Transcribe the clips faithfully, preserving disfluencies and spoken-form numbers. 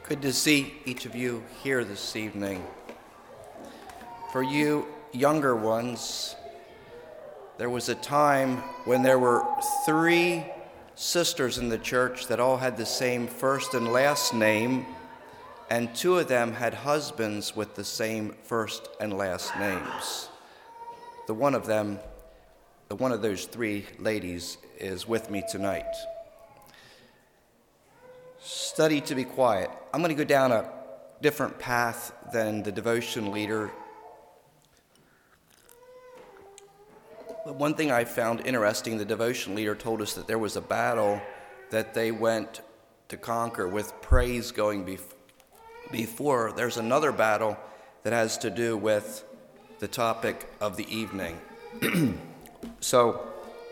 Good to see each of you here this evening. For you younger ones, there was a time when there were three sisters in the church that all had the same first and last name, and two of them had husbands with the same first and last names. The one of them, the one of those three ladies is with me tonight. Study to be quiet. I'm going to go down a different path than the devotion leader. But one thing I found interesting, the devotion leader told us that there was a battle that they went to conquer with praise going bef- before. There's another battle that has to do with the topic of the evening. So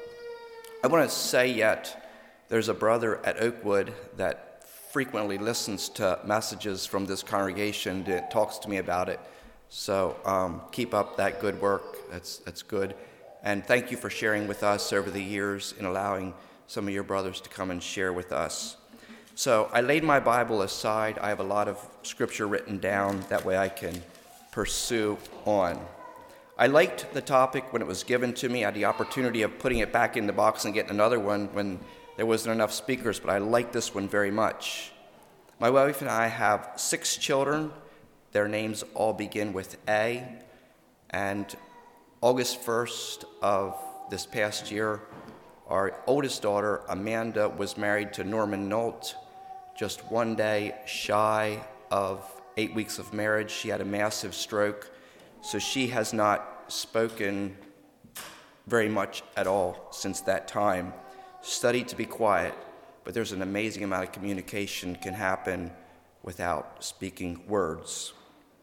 I want to say yet, there's a brother at Oakwood that frequently listens to messages from this congregation that talks to me about it. So um, keep up that good work. That's that's good. And thank you for sharing with us over the years and allowing some of your brothers to come and share with us. So I laid my Bible aside. I have a lot of scripture written down. That way I can pursue on. I liked the topic when it was given to me. I had the opportunity of putting it back in the box and getting another one when there wasn't enough speakers, but I like this one very much. My wife and I have six children. Their names all begin with A. And August first of this past year, our oldest daughter, Amanda, was married to Norman Nolt. Just one day shy of eight weeks of marriage, she had a massive stroke. So she has not spoken very much at all since that time. Study to be quiet, but there's an amazing amount of communication can happen without speaking words.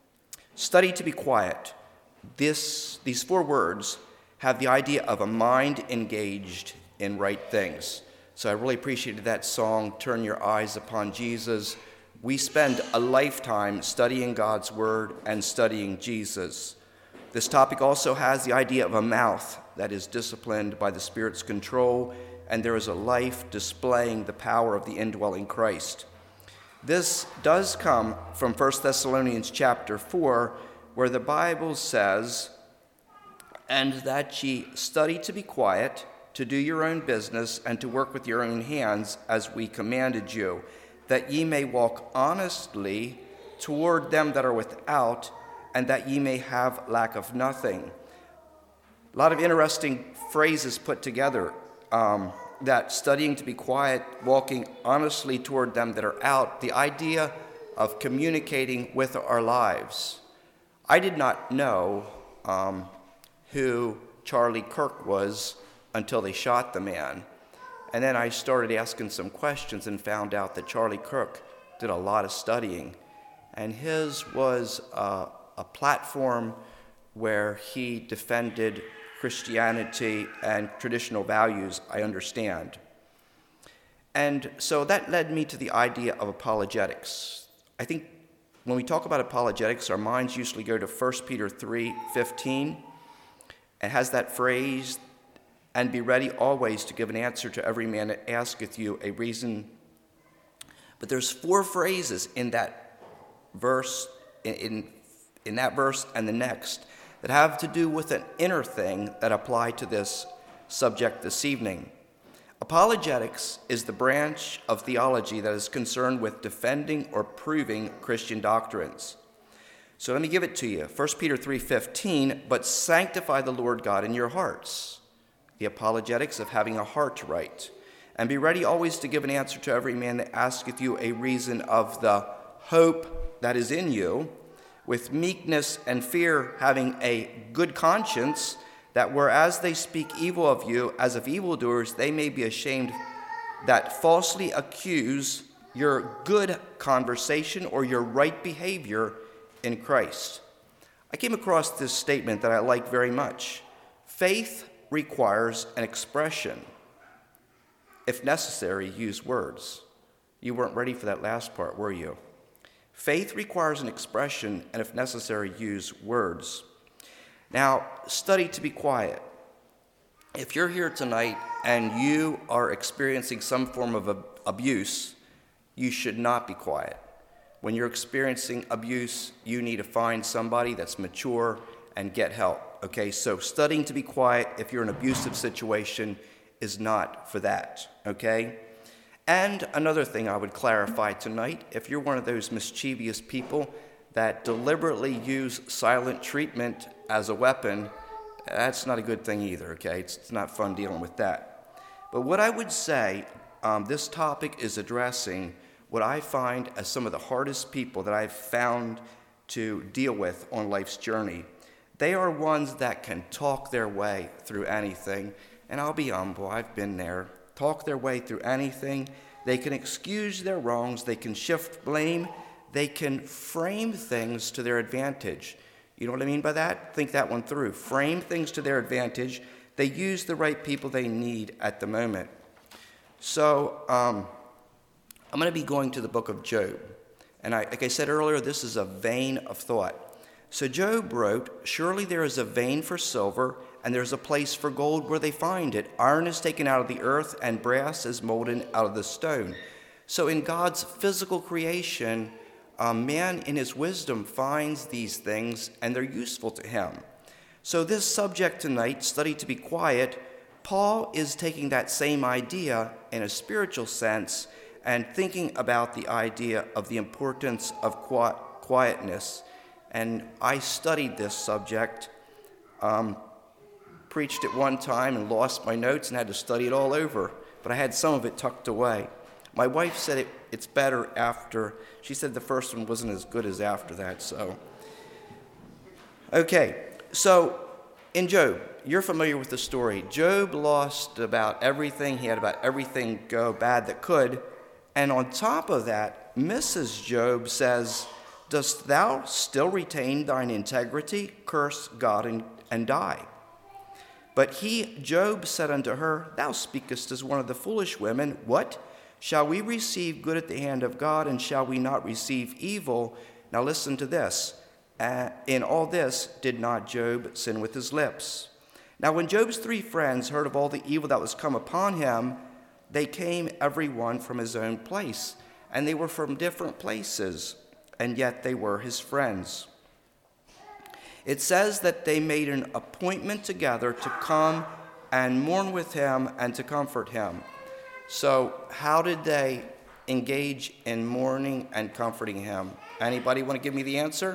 Study to be quiet. This, these four words have the idea of a mind engaged in right things. So I really appreciated that song, Turn Your Eyes Upon Jesus. We spend a lifetime studying God's Word and studying Jesus. This topic also has the idea of a mouth that is disciplined by the Spirit's control, and there is a life displaying the power of the indwelling Christ. This does come from First Thessalonians chapter four, where the Bible says, "And that ye study to be quiet, to do your own business, and to work with your own hands, as we commanded you, that ye may walk honestly toward them that are without, and that ye may have lack of nothing." A lot of interesting phrases put together. Um, that studying to be quiet, walking honestly toward them that are out, the idea of communicating with our lives. I did not know um, who Charlie Kirk was until they shot the man. And then I started asking some questions and found out that Charlie Kirk did a lot of studying. And his was uh, a platform where he defended Christianity and traditional values, I understand. And so that led me to the idea of apologetics. I think when we talk about apologetics, our minds usually go to First Peter three fifteen. It has that phrase, "And be ready always to give an answer to every man that asketh you a reason." But there's four phrases in that verse, in, in, in that verse and the next, that have to do with an inner thing that apply to this subject this evening. Apologetics is the branch of theology that is concerned with defending or proving Christian doctrines. So let me give it to you. First Peter three fifteen, "But sanctify the Lord God in your hearts." The apologetics of having a heart right. "And be ready always to give an answer to every man that asketh you a reason of the hope that is in you, with meekness and fear, having a good conscience, that whereas they speak evil of you as of evildoers, they may be ashamed that falsely accuse your good conversation or your right behavior in Christ." I came across this statement that I like very much. Faith requires an expression. If necessary, use words. You weren't ready for that last part, were you? Faith requires an expression, and if necessary, use words. Now, study to be quiet. If you're here tonight and you are experiencing some form of abuse, you should not be quiet. When you're experiencing abuse, you need to find somebody that's mature and get help. Okay, so studying to be quiet if you're in an abusive situation is not for that. Okay? And another thing I would clarify tonight, if you're one of those mischievous people that deliberately use silent treatment as a weapon, that's not a good thing either, okay? It's, it's not fun dealing with that. But what I would say, um, this topic is addressing what I find as some of the hardest people that I've found to deal with on life's journey. They are ones that can talk their way through anything, and I'll be humble, I've been there. Talk their way through anything. They can excuse their wrongs. They can shift blame. They can frame things to their advantage. You know what I mean by that? Think that one through. Frame things to their advantage. They use the right people they need at the moment. So um, I'm going to be going to the book of Job. And I, like I said earlier, this is a vein of thought. So Job wrote, "Surely there is a vein for silver, and there's a place for gold where they find it. Iron is taken out of the earth, and brass is molten out of the stone." So in God's physical creation, uh, man in his wisdom finds these things, and they're useful to him. So this subject tonight, study to be quiet, Paul is taking that same idea in a spiritual sense and thinking about the idea of the importance of quietness. And I studied this subject, um, preached it one time and lost my notes and had to study it all over, but I had some of it tucked away. My wife said it, it's better after. She said the first one wasn't as good as after that, so. Okay, so in Job, you're familiar with the story. Job lost about everything. He had about everything go bad that could. And on top of that, Missus Job says, "Dost thou still retain thine integrity? Curse God and, and die." But he, Job, said unto her, "Thou speakest as one of the foolish women. What? Shall we receive good at the hand of God, and shall we not receive evil?" Now listen to this. Uh, in all this did not Job sin with his lips. Now when Job's three friends heard of all the evil that was come upon him, they came every one from his own place, and they were from different places, and yet they were his friends. It says that they made an appointment together to come and mourn with him and to comfort him. So how did they engage in mourning and comforting him? Anybody want to give me the answer?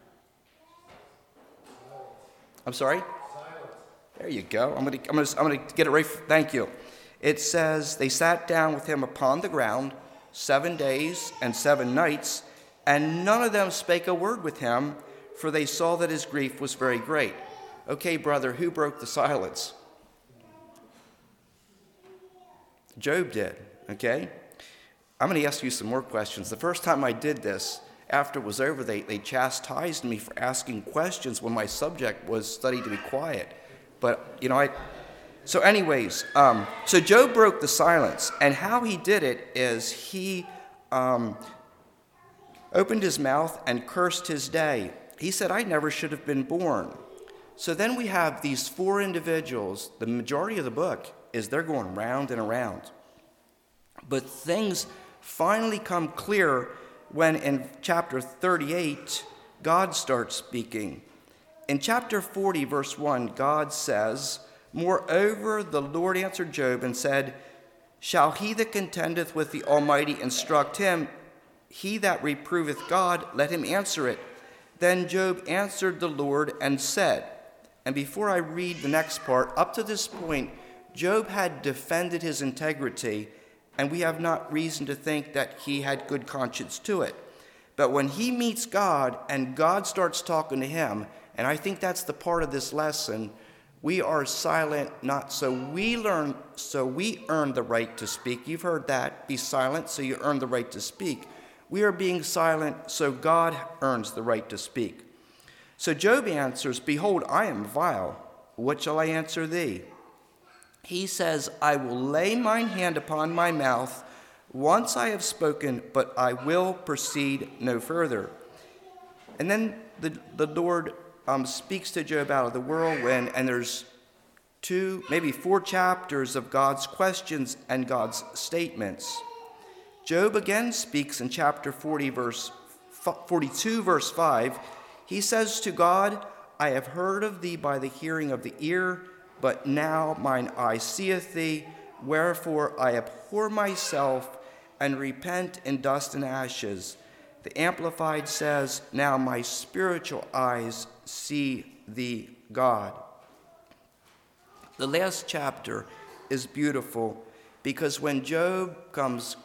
I'm sorry? Silence. There you go. I'm going to, I'm going to, I'm going to get it right. Thank you. It says they sat down with him upon the ground seven days and seven nights, and none of them spake a word with him, for they saw that his grief was very great. Okay, brother, who broke the silence? Job did, okay? I'm going to ask you some more questions. The first time I did this, after it was over, they, they chastised me for asking questions when my subject was study to be quiet. But, you know, I... So anyways, um, so Job broke the silence, and how he did it is he um, opened his mouth and cursed his day. He said, "I never should have been born." So then we have these four individuals. The majority of the book is they're going round and around. But things finally come clear when in chapter thirty-eight, God starts speaking. In chapter forty, verse one, God says, "Moreover, the Lord answered Job and said, Shall he that contendeth with the Almighty instruct him? He that reproveth God, let him answer it. Then Job answered the Lord and said," and before I read the next part, up to this point, Job had defended his integrity, and we have not reason to think that he had good conscience to it. But when he meets God and God starts talking to him, and I think that's the part of this lesson, we are silent not so we learn, so we earn the right to speak. You've heard that. Be silent so you earn the right to speak. We are being silent so God earns the right to speak. So Job answers, "Behold, I am vile. What shall I answer thee?" He says, "I will lay mine hand upon my mouth. Once I have spoken, but I will proceed no further." And then the, the Lord um, speaks to Job out of the whirlwind, and there's two, maybe four chapters of God's questions and God's statements. Job again speaks in chapter forty, verse forty-two, verse five, he says to God, I have heard of thee by the hearing of the ear, but now mine eye seeth thee. Wherefore I abhor myself and repent in dust and ashes. The Amplified says, now my spiritual eyes see thee, God. The last chapter is beautiful because when Job comes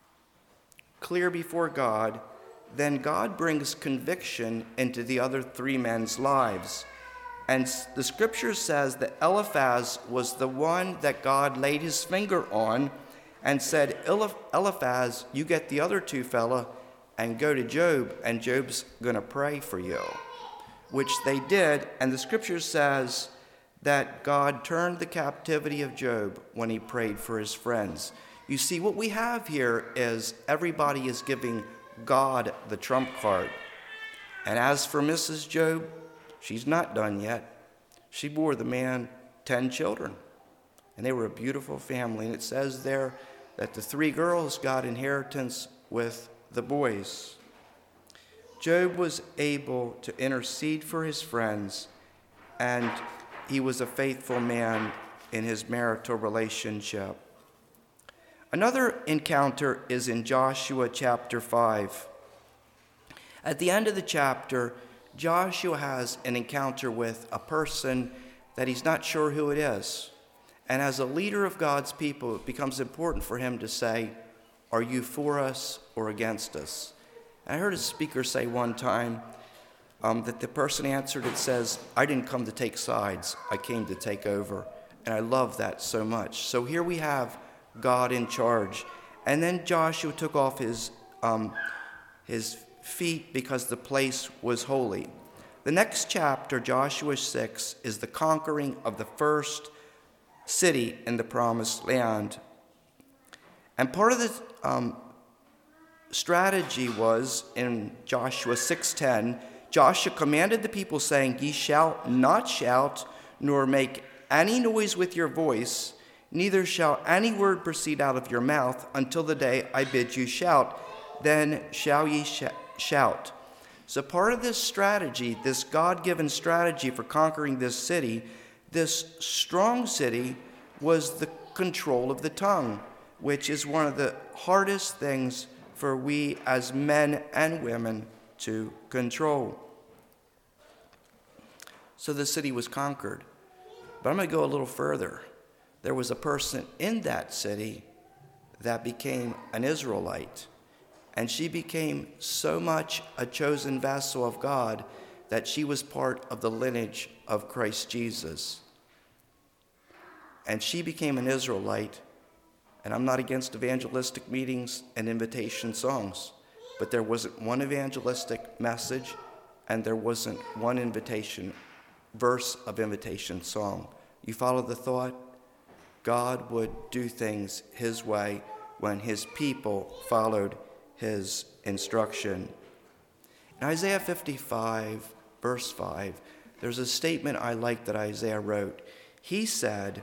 clear before God, then God brings conviction into the other three men's lives. And the scripture says that Eliphaz was the one that God laid his finger on and said, Eliphaz, you get the other two fella and go to Job, and Job's going to pray for you, which they did. And the scripture says that God turned the captivity of Job when he prayed for his friends. You see, what we have here is everybody is giving God the trump card. And as for Missus Job, she's not done yet. She bore the man ten children, and they were a beautiful family. And it says there that the three girls got inheritance with the boys. Job was able to intercede for his friends, and he was a faithful man in his marital relationship. Another encounter is in Joshua chapter five. At the end of the chapter, Joshua has an encounter with a person that he's not sure who it is. And as a leader of God's people, it becomes important for him to say, are you for us or against us? And I heard a speaker say one time um, that the person answered, it says, I didn't come to take sides, I came to take over. And I love that so much. So here we have God in charge. And then Joshua took off his um, his feet because the place was holy. The next chapter, Joshua six, is the conquering of the first city in the promised land. And part of the um, strategy was in Joshua six ten, Joshua commanded the people, saying, ye shall not shout, nor make any noise with your voice, neither shall any word proceed out of your mouth until the day I bid you shout. Then shall ye sh- shout. So part of this strategy, this God-given strategy for conquering this city, this strong city, was the control of the tongue, which is one of the hardest things for we as men and women to control. So the city was conquered. But I'm going to go a little further. There was a person in that city that became an Israelite. And she became so much a chosen vessel of God that she was part of the lineage of Christ Jesus. And she became an Israelite. And I'm not against evangelistic meetings and invitation songs, but there wasn't one evangelistic message and there wasn't one invitation verse of invitation song. You follow the thought? God would do things his way when his people followed his instruction. In Isaiah fifty-five, verse five, there's a statement I like that Isaiah wrote. He said,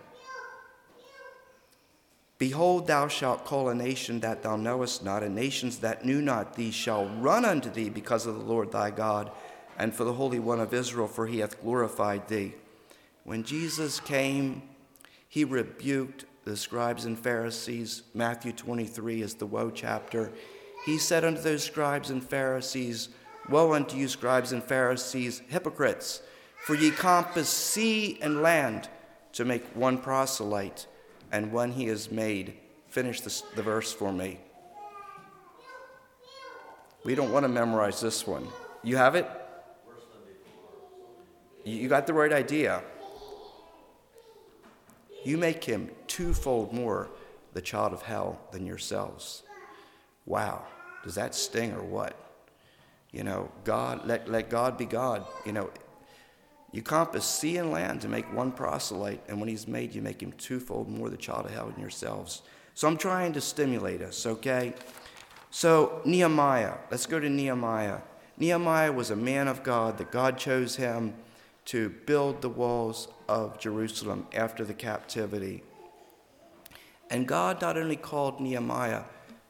behold, thou shalt call a nation that thou knowest not, and nations that knew not thee shall run unto thee because of the Lord thy God, and for the Holy One of Israel, for he hath glorified thee. When Jesus came, he rebuked the scribes and Pharisees. Matthew twenty-three is the woe chapter. He said unto those scribes and Pharisees, woe unto you, scribes and Pharisees, hypocrites, for ye compass sea and land to make one proselyte, and when he is made, finish this, the verse for me. We don't want to memorize this one. You have it? You got the right idea. You make him twofold more the child of hell than yourselves. Wow. Does that sting or what? You know, God, let, let God be God. You know, you compass sea and land to make one proselyte, and when he's made, you make him twofold more the child of hell than yourselves. So I'm trying to stimulate us, okay? So Nehemiah, let's go to Nehemiah. Nehemiah was a man of God that God chose him to build the walls of Jerusalem after the captivity. And God not only called Nehemiah,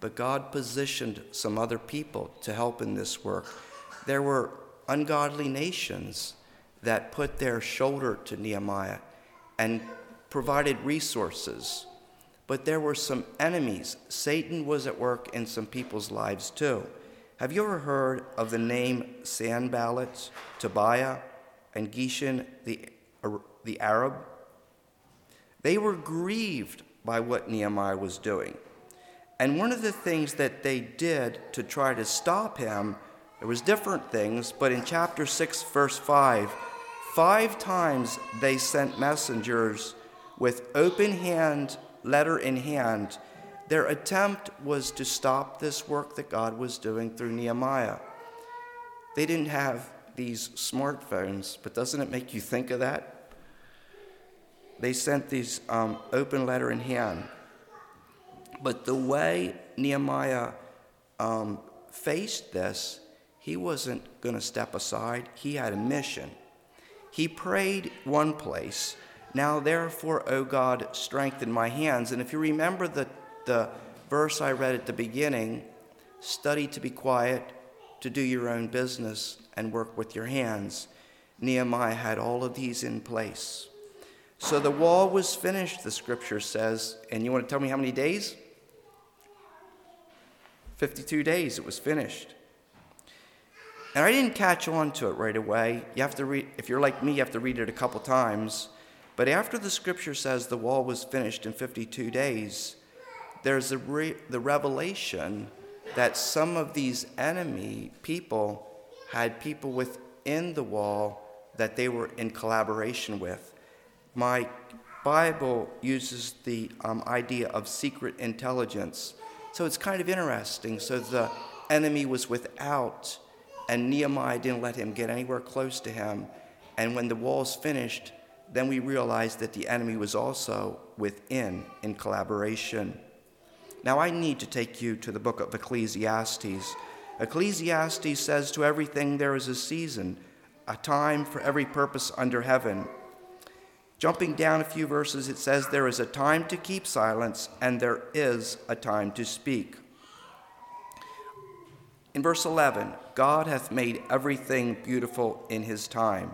but God positioned some other people to help in this work. There were ungodly nations that put their shoulder to Nehemiah and provided resources. But there were some enemies. Satan was at work in some people's lives too. Have you ever heard of the name Sanballat, Tobiah, and Geshem the, the Arab? They were grieved by what Nehemiah was doing. And one of the things that they did to try to stop him, there was different things, but in chapter six, verse five, five times they sent messengers with open hand, letter in hand. Their attempt was to stop this work that God was doing through Nehemiah. They didn't have these smartphones, but doesn't it make you think of that? They sent these um, open letter in hand. But the way Nehemiah um, faced this, he wasn't going to step aside. He had a mission. He prayed one place, "Now therefore, O God, strengthen my hands." And if you remember the, the verse I read at the beginning, study to be quiet, to do your own business, and work with your hands. Nehemiah had all of these in place. So the wall was finished, the scripture says. And you want to tell me how many days? fifty-two days it was finished. And I didn't catch on to it right away. You have to read, if you're like me, you have to read it a couple times. But after the scripture says the wall was finished in fifty-two days, there's a re- the revelation that some of these enemy people had people within the wall that they were in collaboration with. My Bible uses the um, idea of secret intelligence. So it's kind of interesting. So the enemy was without, and Nehemiah didn't let him get anywhere close to him. And when the wall's finished, then we realized that the enemy was also within in collaboration. Now I need to take you to the book of Ecclesiastes. Ecclesiastes says, "To everything there is a season, a time for every purpose under heaven." Jumping down a few verses, it says, "There is a time to keep silence, and there is a time to speak." In verse eleven, "God hath made everything beautiful in his time."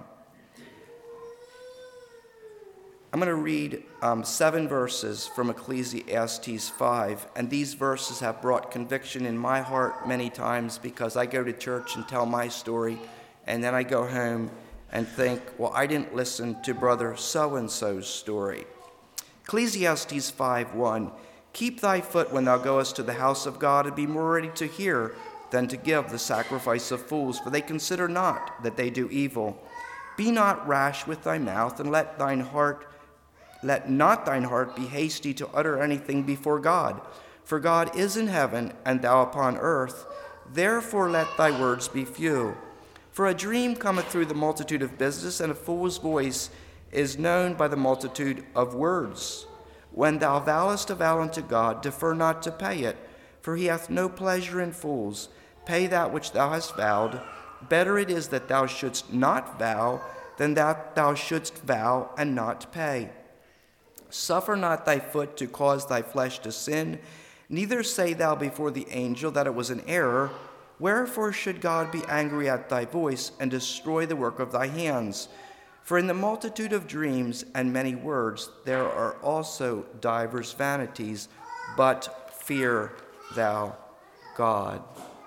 I'm going to read um, seven verses from Ecclesiastes five, and these verses have brought conviction in my heart many times because I go to church and tell my story, and then I go home and think, well, I didn't listen to brother so-and-so's story. Ecclesiastes five one, "Keep thy foot when thou goest to the house of God, and be more ready to hear than to give the sacrifice of fools, for they consider not that they do evil. Be not rash with thy mouth, and let thine heart Let not thine heart be hasty to utter anything before God. For God is in heaven, and thou upon earth. Therefore let thy words be few. For a dream cometh through the multitude of business, and a fool's voice is known by the multitude of words. When thou vowest a vow unto God, defer not to pay it, for he hath no pleasure in fools. Pay that which thou hast vowed. Better it is that thou shouldst not vow, than that thou shouldst vow and not pay. Suffer not thy foot to cause thy flesh to sin, neither say thou before the angel that it was an error. Wherefore should God be angry at thy voice, and destroy the work of thy hands? For in the multitude of dreams and many words there are also divers vanities, but fear thou God."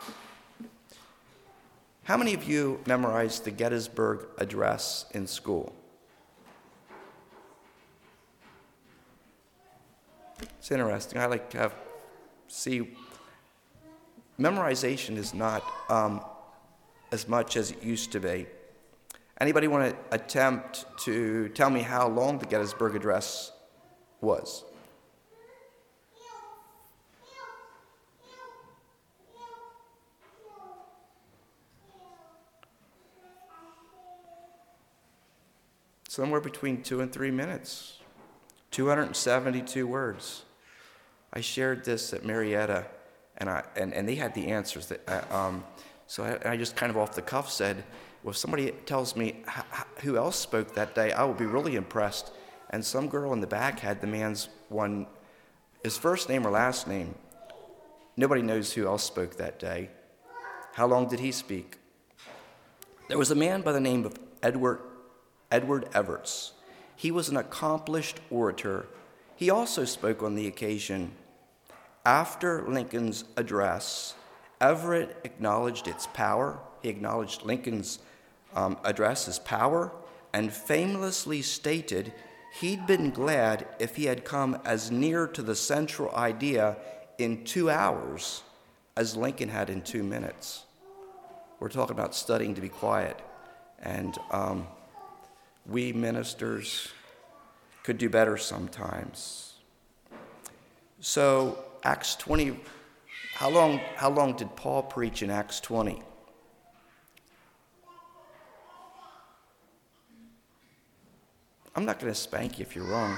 How many of you memorized the Gettysburg Address in school? It's interesting. I like to have, see, memorization is not um, as much as it used to be. Anybody want to attempt to tell me how long the Gettysburg Address was? Somewhere between two and three minutes. two hundred seventy-two words. I shared this at Marietta, and I and, and they had the answers. That I, um, so I, I just kind of off the cuff said, well, if somebody tells me h- h- who else spoke that day, I will be really impressed. And some girl in the back had the man's one, his first name or last name. Nobody knows who else spoke that day. How long did he speak? There was a man by the name of Edward, Edward Everett. He was an accomplished orator. He also spoke on the occasion. After Lincoln's address, Everett acknowledged its power. He acknowledged Lincoln's um, address as power and famously stated he'd been glad if he had come as near to the central idea in two hours as Lincoln had in two minutes. We're talking about studying to be quiet. And um, we ministers could do better sometimes. So Acts twenty, how long, how long did Paul preach in Acts twenty? I'm not going to spank you if you're wrong.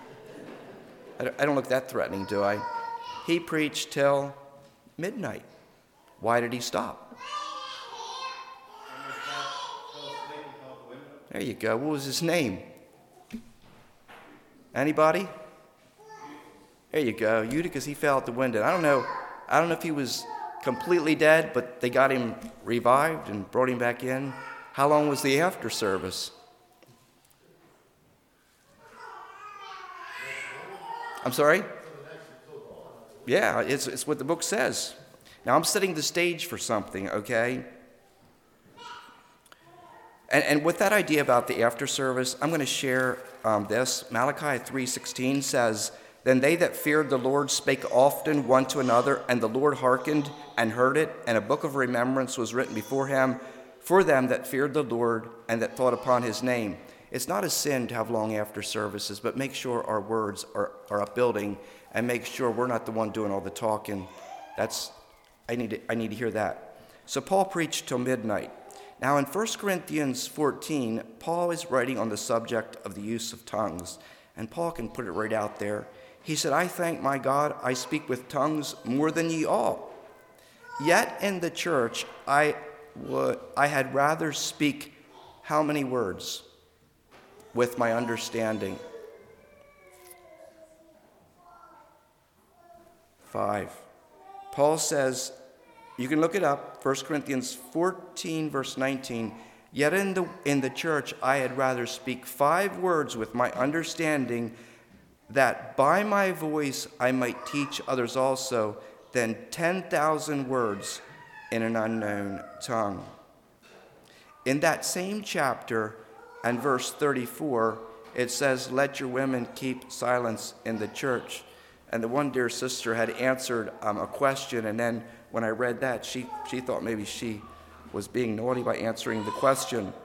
I don't look that threatening, do I? He preached till midnight. Why did he stop? There you go. What was his name? Anybody? There you go. Eutychus, he fell out the window. I don't know. I don't know if he was completely dead, but they got him revived and brought him back in. How long was the after service? I'm sorry? Yeah, it's, it's what the book says. Now, I'm setting the stage for something, okay? And, and with that idea about the after service, I'm going to share um, this. Malachi three sixteen says, "Then they that feared the Lord spake often one to another, and the Lord hearkened and heard it, and a book of remembrance was written before him for them that feared the Lord and that thought upon his name." It's not a sin to have long after services, but make sure our words are, are upbuilding and make sure we're not the one doing all the talking. That's I need to, I need to hear that. So Paul preached till midnight. Now in First Corinthians fourteen, Paul is writing on the subject of the use of tongues, and Paul can put it right out there. He said, "I thank my God, I speak with tongues more than ye all. Yet in the church I would I had rather speak how many words? With my understanding." Five. Paul says, you can look it up, First Corinthians fourteen, verse nineteen, "Yet in the, in the church I had rather speak five words with my understanding, that by my voice I might teach others also, than ten thousand words in an unknown tongue." In that same chapter, and verse thirty-four, it says, "Let your women keep silence in the church." And the one dear sister had answered um, a question, and then when I read that, she, she thought maybe she was being naughty by answering the question.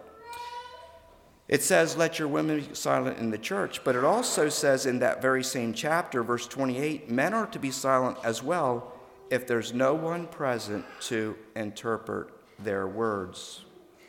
It says, "Let your women be silent in the church," but it also says in that very same chapter, verse twenty-eight, "Men are to be silent as well if there's no one present to interpret their words."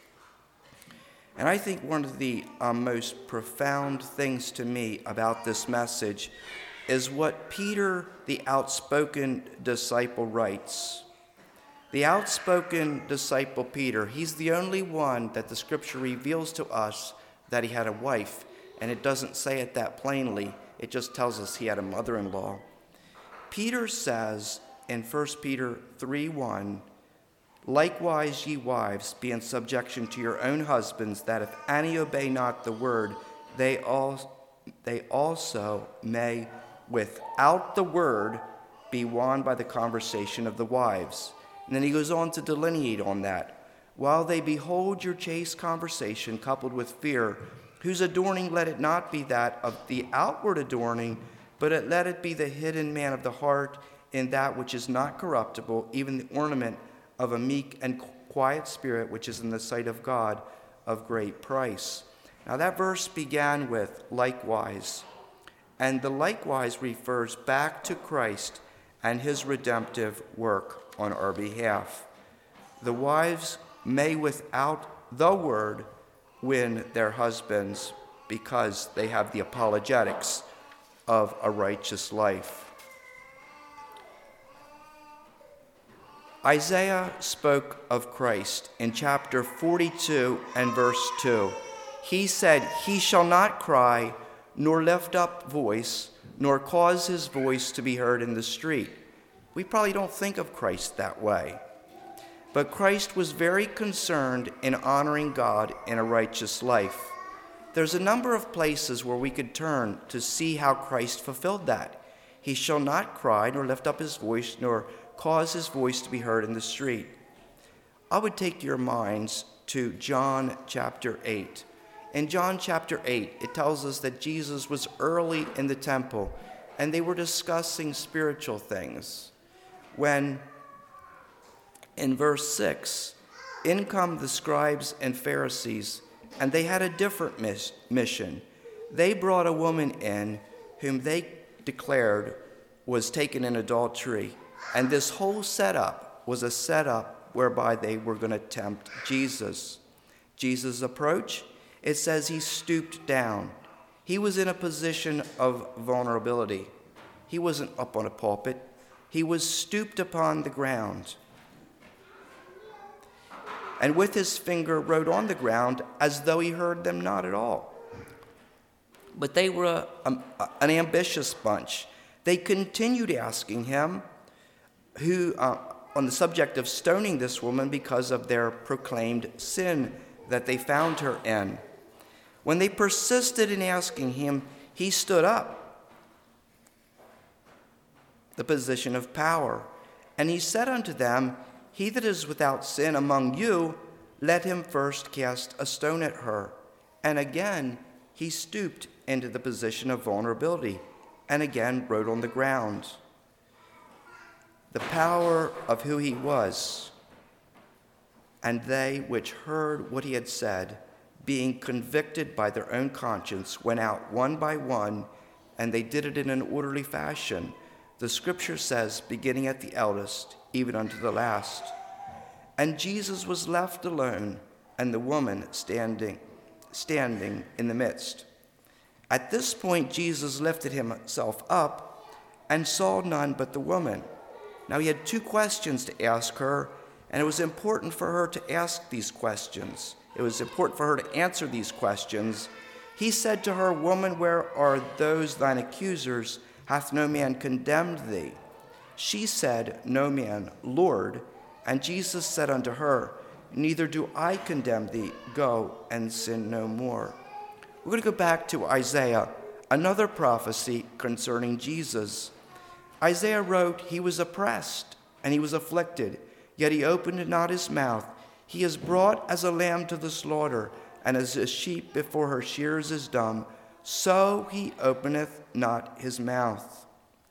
And I think one of the um, most profound things to me about this message is what Peter, the outspoken disciple, writes. The outspoken disciple Peter, he's the only one that the scripture reveals to us that he had a wife, and it doesn't say it that plainly. It just tells us he had a mother-in-law. Peter says in First Peter three one, "Likewise, ye wives, be in subjection to your own husbands, that if any obey not the word, they all they also may, without the word, be won by the conversation of the wives." And then he goes on to delineate on that. "While they behold your chaste conversation coupled with fear, whose adorning let it not be that of the outward adorning, but it let it be the hidden man of the heart, in that which is not corruptible, even the ornament of a meek and quiet spirit, which is in the sight of God of great price." Now that verse began with "likewise," and the likewise refers back to Christ and his redemptive work on our behalf. The wives may without the word win their husbands because they have the apologetics of a righteous life. Isaiah spoke of Christ in chapter forty-two and verse two. He said, "He shall not cry, nor lift up voice, nor cause his voice to be heard in the street. We probably don't think of Christ that way. But Christ was very concerned in honoring God in a righteous life. There's a number of places where we could turn to see how Christ fulfilled that. He shall not cry, nor lift up his voice, nor cause his voice to be heard in the street. I would take your minds to John chapter eight. In John chapter eight, it tells us that Jesus was early in the temple, and they were discussing spiritual things. When, in verse six, in come the scribes and Pharisees, and they had a different mis- mission. They brought a woman in whom they declared was taken in adultery, and this whole setup was a setup whereby they were going to tempt Jesus. Jesus' approach, it says he stooped down. He was in a position of vulnerability. He wasn't up on a pulpit. He was stooped upon the ground. And with his finger wrote on the ground as though he heard them not at all. But they were a, a, an ambitious bunch. They continued asking him who, uh, on the subject of stoning this woman because of their proclaimed sin that they found her in. When they persisted in asking him, he stood up, the position of power, and he said unto them, he that is without sin among you, let him first cast a stone at her. And again, he stooped into the position of vulnerability, and again wrote on the ground. The power of who he was, and they which heard what he had said, being convicted by their own conscience, went out one by one, and they did it in an orderly fashion. The scripture says, beginning at the eldest, even unto the last. And Jesus was left alone, and the woman standing, standing in the midst. At this point, Jesus lifted himself up and saw none but the woman. Now he had two questions to ask her, and it was important for her to ask these questions. It was important for her to answer these questions. He said to her, Woman, where are those thine accusers? Hath no man condemned thee? She said, No man, Lord. And Jesus said unto her, Neither do I condemn thee. Go and sin no more. We're going to go back to Isaiah, another prophecy concerning Jesus. Isaiah wrote, He was oppressed and he was afflicted, yet he opened not his mouth. He is brought as a lamb to the slaughter, and as a sheep before her shears is dumb, so he openeth not his mouth.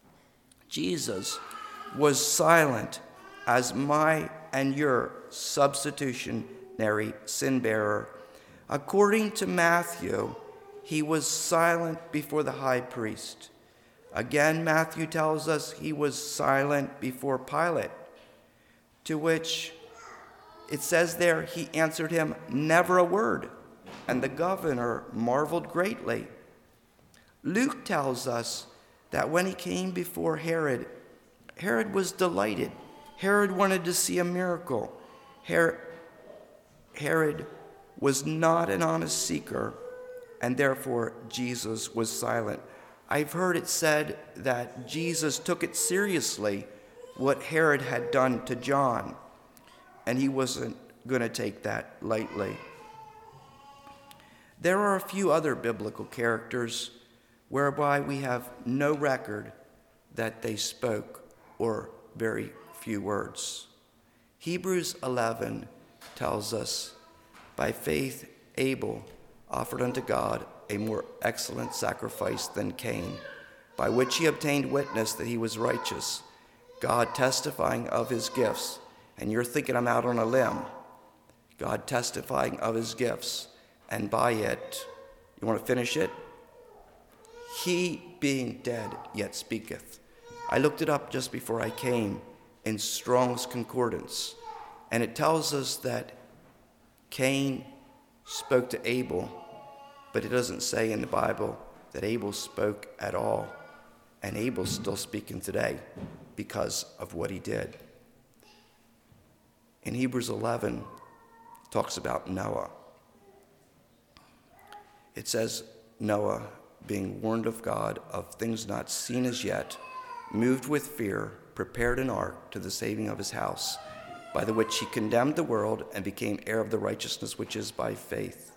Jesus was silent as my and your substitutionary sin bearer. According to Matthew, he was silent before the high priest. Again, Matthew tells us he was silent before Pilate, to which it says there he answered him never a word, and the governor marveled greatly. Luke tells us that when he came before Herod, Herod was delighted. Herod wanted to see a miracle. Her- Herod was not an honest seeker, and therefore Jesus was silent. I've heard it said that Jesus took it seriously what Herod had done to John, and he wasn't going to take that lightly. There are a few other biblical characters whereby we have no record that they spoke or very few words. Hebrews eleven tells us, by faith Abel offered unto God a more excellent sacrifice than Cain, by which he obtained witness that he was righteous, God testifying of his gifts. And you're thinking I'm out on a limb. God testifying of his gifts, and by it, you want to finish it? He being dead yet speaketh. I looked it up just before I came in Strong's Concordance, and it tells us that Cain spoke to Abel, but it doesn't say in the Bible that Abel spoke at all, and Abel's still speaking today because of what he did. In Hebrews eleven, it talks about Noah. It says, Noah, being warned of God of things not seen as yet, moved with fear, prepared an ark to the saving of his house, by the which he condemned the world and became heir of the righteousness which is by faith.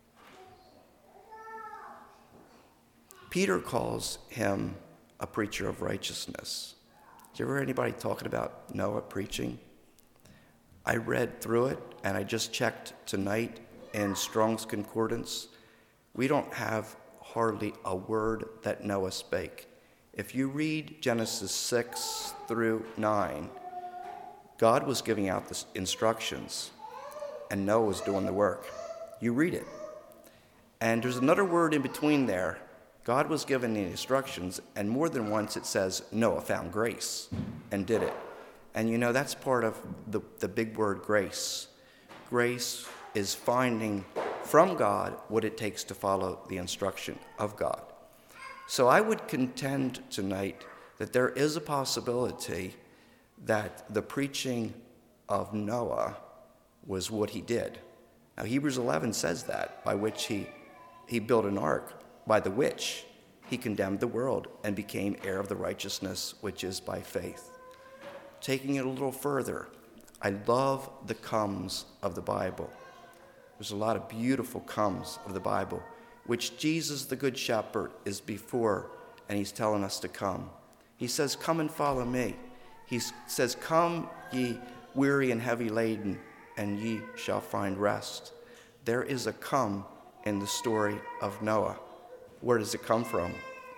Peter calls him a preacher of righteousness. Did you ever hear anybody talking about Noah preaching? I read through it, and I just checked tonight in Strong's Concordance. We don't have hardly a word that Noah spake. If you read Genesis six through nine, God was giving out the instructions, and Noah was doing the work. You read it. And there's another word in between there. God was giving the instructions, and more than once it says Noah found grace and did it. And you know, that's part of the, the big word grace. Grace is finding from God what it takes to follow the instruction of God. So I would contend tonight that there is a possibility that the preaching of Noah was what he did. Now, Hebrews eleven says that, by which he, he built an ark, by the which he condemned the world and became heir of the righteousness which is by faith. Taking it a little further, I love the comes of the Bible. There's a lot of beautiful comes of the Bible, which Jesus, the Good Shepherd, is before, and he's telling us to come. He says, come and follow me. He says, come ye weary and heavy laden, and ye shall find rest. There is a come in the story of Noah. Where does it come from?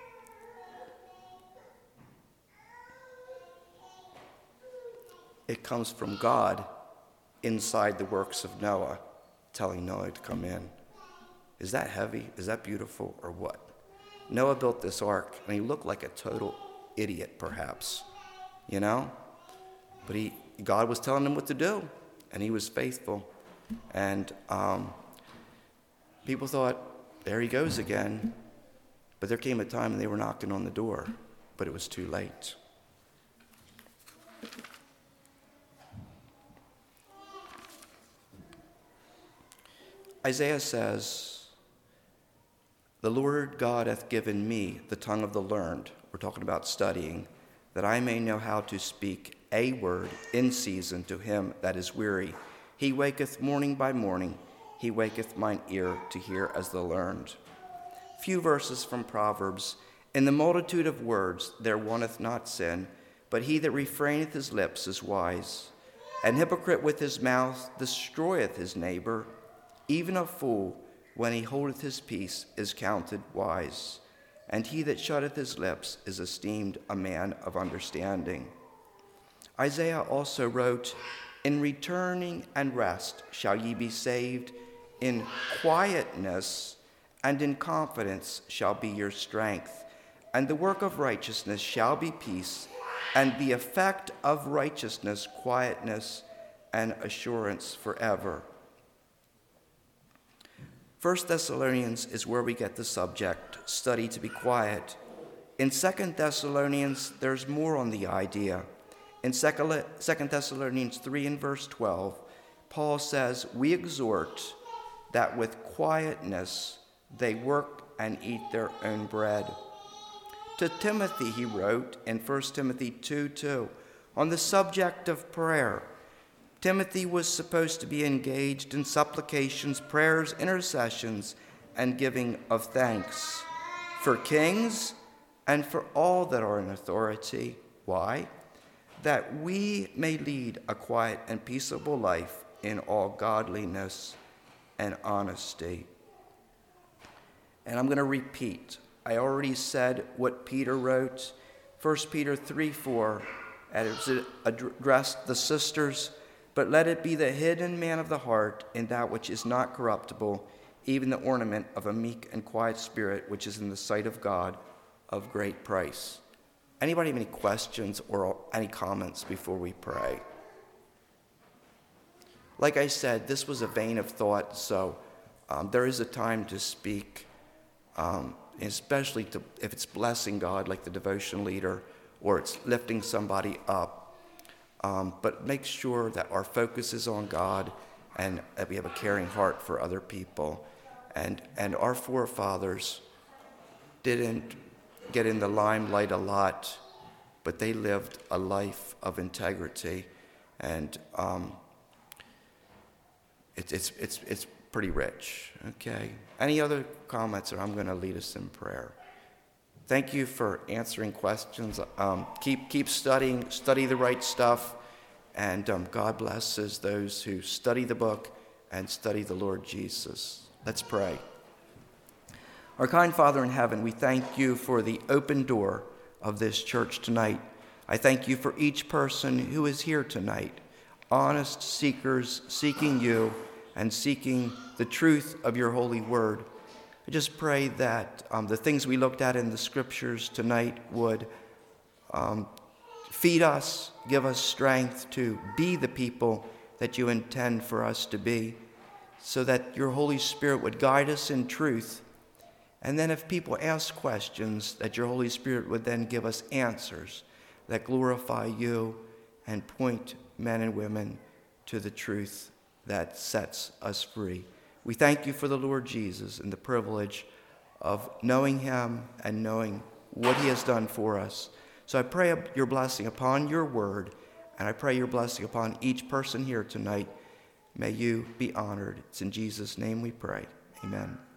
It comes from God inside the works of Noah, telling Noah to come in. Is that heavy? Is that beautiful, or what? Noah built this ark, and he looked like a total idiot, perhaps, you know? But he, God was telling him what to do, and he was faithful. And um, people thought, there he goes again. But there came a time when they were knocking on the door, but it was too late. Isaiah says, the Lord God hath given me the tongue of the learned. We're talking about studying, that I may know how to speak a word in season to him that is weary. He waketh morning by morning. He waketh mine ear to hear as the learned. Few verses from Proverbs. In the multitude of words there wanteth not sin, but he that refraineth his lips is wise. An hypocrite with his mouth destroyeth his neighbor. Even a fool, when he holdeth his peace, is counted wise. And he that shutteth his lips is esteemed a man of understanding. Isaiah also wrote, in returning and rest shall ye be saved. In quietness and in confidence shall be your strength. And the work of righteousness shall be peace, and the effect of righteousness quietness and assurance forever. First Thessalonians is where we get the subject, study to be quiet. In Second Thessalonians, there's more on the idea. In Second Thessalonians three and verse twelve, Paul says, we exhort that with quietness they work and eat their own bread. To Timothy he wrote in First Timothy two two, on the subject of prayer. Timothy was supposed to be engaged in supplications, prayers, intercessions, and giving of thanks for kings and for all that are in authority. Why? That we may lead a quiet and peaceable life in all godliness and honesty. And I'm going to repeat. I already said what Peter wrote. First Peter three four, as it addressed the sisters, but let it be the hidden man of the heart in that which is not corruptible, even the ornament of a meek and quiet spirit, which is in the sight of God of great price. Anybody have any questions or any comments before we pray? Like I said, this was a vein of thought, so um, there is a time to speak, um, especially to, if it's blessing God, like the devotion leader, or it's lifting somebody up. Um, but make sure that our focus is on God and that we have a caring heart for other people. And, and our forefathers didn't get in the limelight a lot, but but they lived a life of integrity, and um, it, it's it's it's pretty rich. Okay. Any other comments, or I'm going to lead us in prayer. Thank you for answering questions. Um, keep keep studying, study the right stuff, and um, God blesses those who study the book and study the Lord Jesus. Let's pray. Our kind Father in heaven, we thank you for the open door of this church tonight. I thank you for each person who is here tonight, honest seekers seeking you and seeking the truth of your holy word. I just pray that um, the things we looked at in the scriptures tonight would um, feed us, give us strength to be the people that you intend for us to be, so that your Holy Spirit would guide us in truth. And then if people ask questions, that your Holy Spirit would then give us answers that glorify you and point men and women to the truth that sets us free. We thank you for the Lord Jesus and the privilege of knowing him and knowing what he has done for us. So I pray your blessing upon your word, and I pray your blessing upon each person here tonight. May you be honored. It's in Jesus' name we pray. Amen.